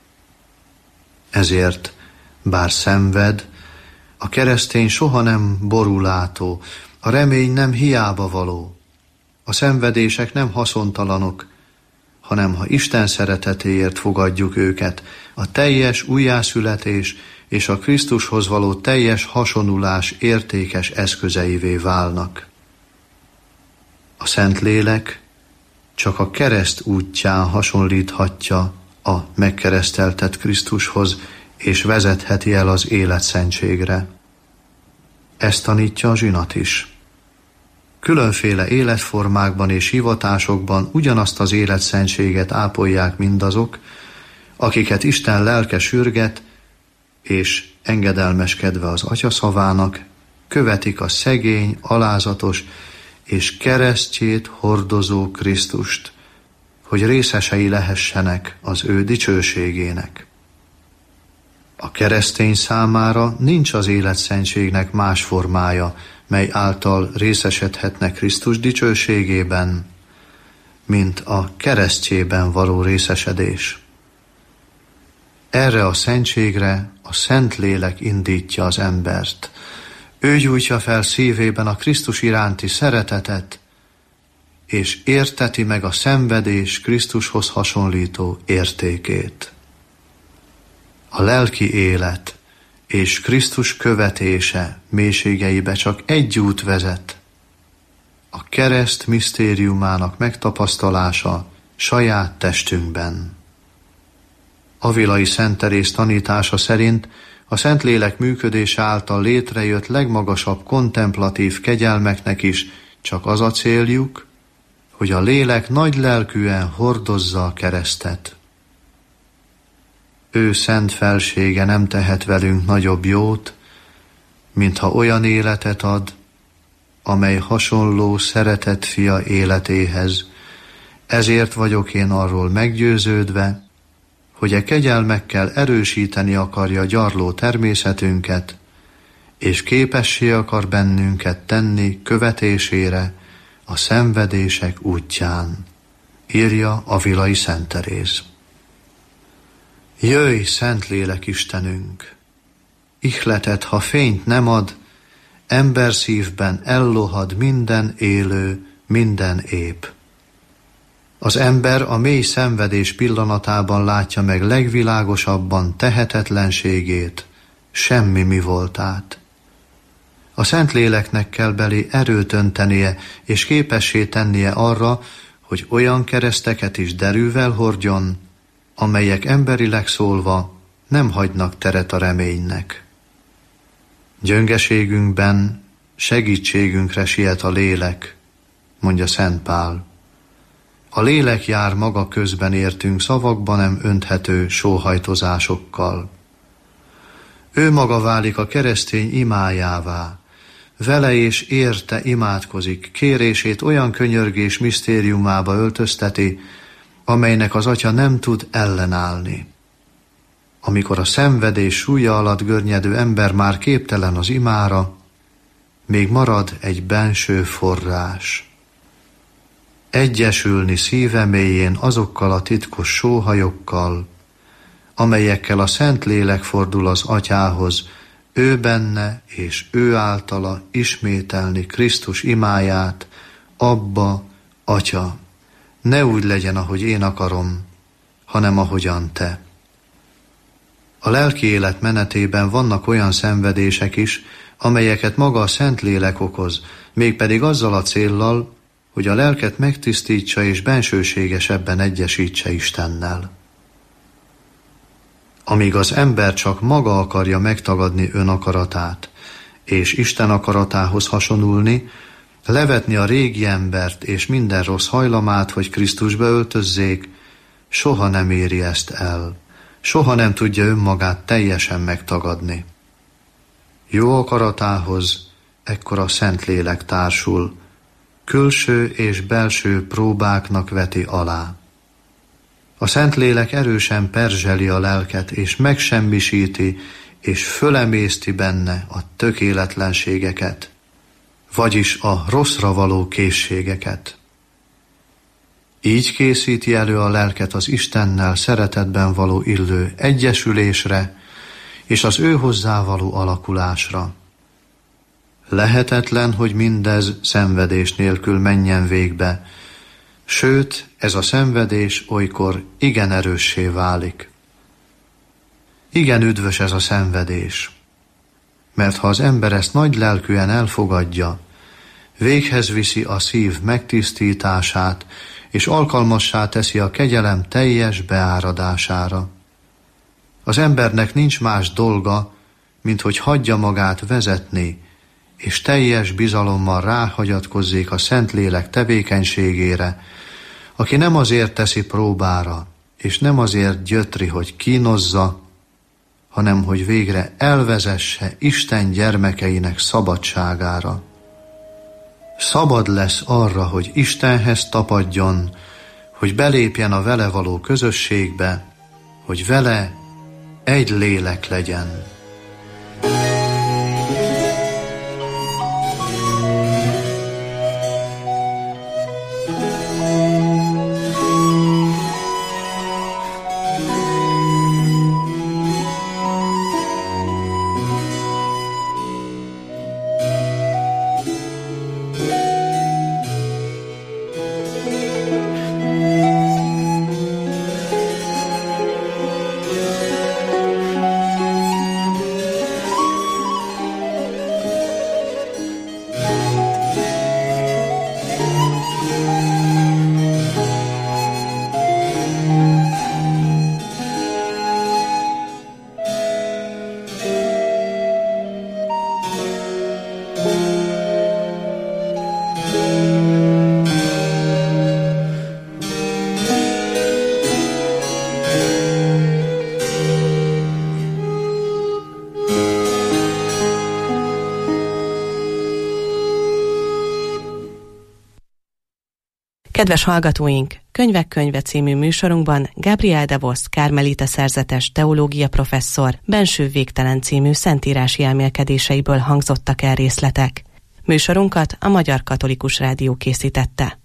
Ezért, bár szenved, a keresztény soha nem borulátó, a remény nem hiába való. A szenvedések nem haszontalanok, hanem ha Isten szeretetéért fogadjuk őket, a teljes újjászületés és a Krisztushoz való teljes hasonulás értékes eszközeivé válnak. A Szentlélek csak a kereszt útján hasonlíthatja a megkereszteltet Krisztushoz, és vezetheti el az életszentségre. Ezt tanítja a zsinat is. Különféle életformákban és hivatásokban ugyanazt az életszentséget ápolják mindazok, akiket Isten lelke sürget, és engedelmeskedve az Atya szavának, követik a szegény, alázatos és keresztjét hordozó Krisztust, hogy részesei lehessenek az ő dicsőségének. A keresztény számára nincs az életszentségnek más formája, mely által részesedhetnek Krisztus dicsőségében, mint a keresztjében való részesedés. Erre a szentségre a Szentlélek indítja az embert. Ő gyújtja fel szívében a Krisztus iránti szeretetet, és érteti meg a szenvedés Krisztushoz hasonlító értékét. A lelki élet és Krisztus követése mélységeibe csak egy út vezet, a kereszt misztériumának megtapasztalása saját testünkben. Avilai Szent Teréz tanítása szerint a Szentlélek működése által létrejött legmagasabb kontemplatív kegyelmeknek is csak az a céljuk, hogy a lélek nagy lelkűen hordozza a keresztet. Ő szent felsége nem tehet velünk nagyobb jót, mintha olyan életet ad, amely hasonló szeretett fia életéhez. Ezért vagyok én arról meggyőződve, hogy e kegyelmekkel erősíteni akarja gyarló természetünket, és képessé akar bennünket tenni követésére a szenvedések útján, írja Avilai Szent Teréz. Jöjj, Szentlélek Istenünk! Ihleted, ha fényt nem ad, ember szívben ellohad minden élő, minden ép. Az ember a mély szenvedés pillanatában látja meg legvilágosabban tehetetlenségét, semmi mi voltát. A Szentléleknek kell belé erőt öntenie és képessé tennie arra, hogy olyan kereszteket is derűvel hordjon, amelyek emberileg szólva nem hagynak teret a reménynek. Gyöngeségünkben segítségünkre siet a lélek, mondja Szent Pál. A lélek jár maga közben értünk szavakba nem önthető sóhajtozásokkal. Ő maga válik a keresztény imájává, vele és érte imádkozik, kérését olyan könyörgés misztériumába öltözteti, amelynek az Atya nem tud ellenállni. Amikor a szenvedés súlya alatt görnyedő ember már képtelen az imára, még marad egy benső forrás. Egyesülni szíve mélyén azokkal a titkos sóhajokkal, amelyekkel a Szentlélek fordul az Atyához, ő benne és ő általa ismételni Krisztus imáját, Abba, Atya, ne úgy legyen, ahogy én akarom, hanem ahogyan te. A lelki élet menetében vannak olyan szenvedések is, amelyeket maga a Szentlélek okoz, mégpedig azzal a céllal, hogy a lelket megtisztítsa és bensőségesebben egyesítse Istennel. Amíg az ember csak maga akarja megtagadni önakaratát, és Isten akaratához hasonulni, levetni a régi embert és minden rossz hajlamát, hogy Krisztusba öltözzék, soha nem éri ezt el, soha nem tudja önmagát teljesen megtagadni. Jó akaratához ekkor a Szentlélek társul, külső és belső próbáknak veti alá. A Szentlélek erősen perzseli a lelket, és megsemmisíti, és fölemészti benne a tökéletlenségeket, vagyis a rosszra való készségeket. Így készíti elő a lelket az Istennel szeretetben való illő egyesülésre, és az ő hozzá való alakulásra. Lehetetlen, hogy mindez szenvedés nélkül menjen végbe, sőt, ez a szenvedés olykor igen erőssé válik. Igen üdvös ez a szenvedés, mert ha az ember ezt nagy lelkűen elfogadja, véghez viszi a szív megtisztítását, és alkalmassá teszi a kegyelem teljes beáradására. Az embernek nincs más dolga, mint hogy hagyja magát vezetni, és teljes bizalommal ráhagyatkozzék a Szentlélek tevékenységére, aki nem azért teszi próbára, és nem azért gyötri, hogy kínozza, hanem hogy végre elvezesse Isten gyermekeinek szabadságára. Szabad lesz arra, hogy Istenhez tapadjon, hogy belépjen a vele való közösségbe, hogy vele egy lélek legyen. Kedves hallgatóink, Könyvek könyve című műsorunkban Gabriel de Vos Kármelita szerzetes teológia professzor Benső végtelen című szentírási elmélkedéseiből hangzottak el részletek. Műsorunkat a Magyar Katolikus Rádió készítette.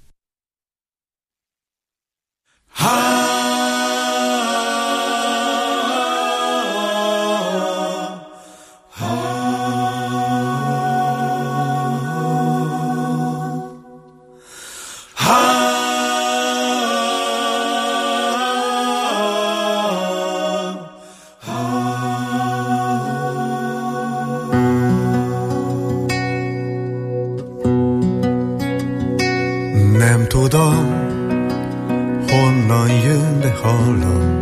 Nem tudom, honnan jön, de hallom,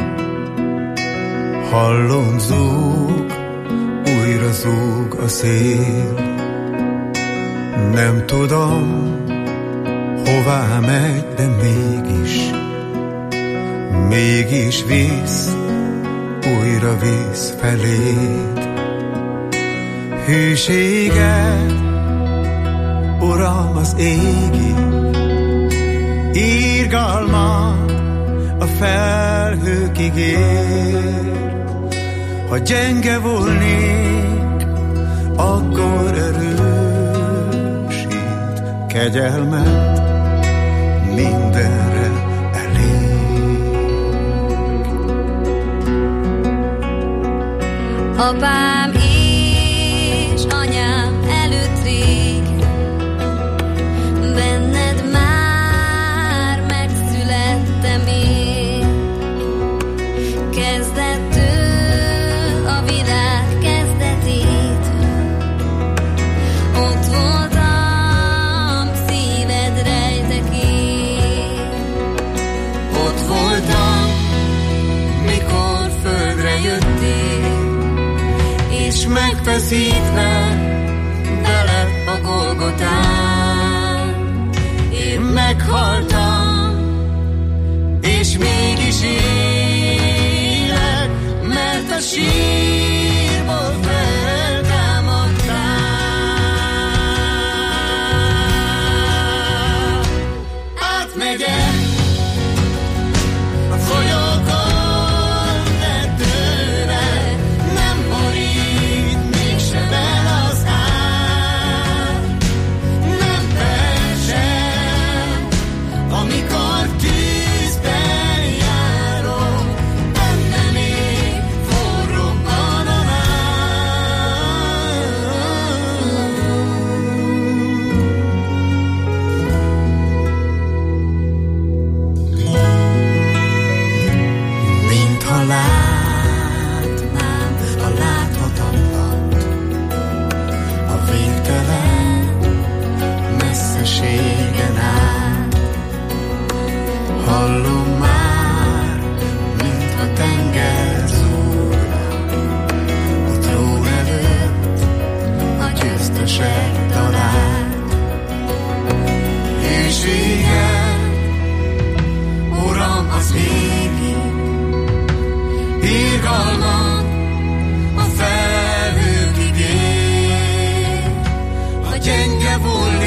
hallom zúg, újra zúg a szél. Nem tudom, hová megy, de mégis, mégis visz, újra visz feléd. Hűséged, Uram, az égi, irgalmat a felhőkig ér. Ha gyenge volnék, akkor erősít, kegyelmet mindenre elég. Apám és anyám előtt rég, benned már megszülettem én. Kezdettől a világ kezdetétől ott voltam szíved rejtekén. Ott voltam, mikor földre jöttél, és gyenge volnék.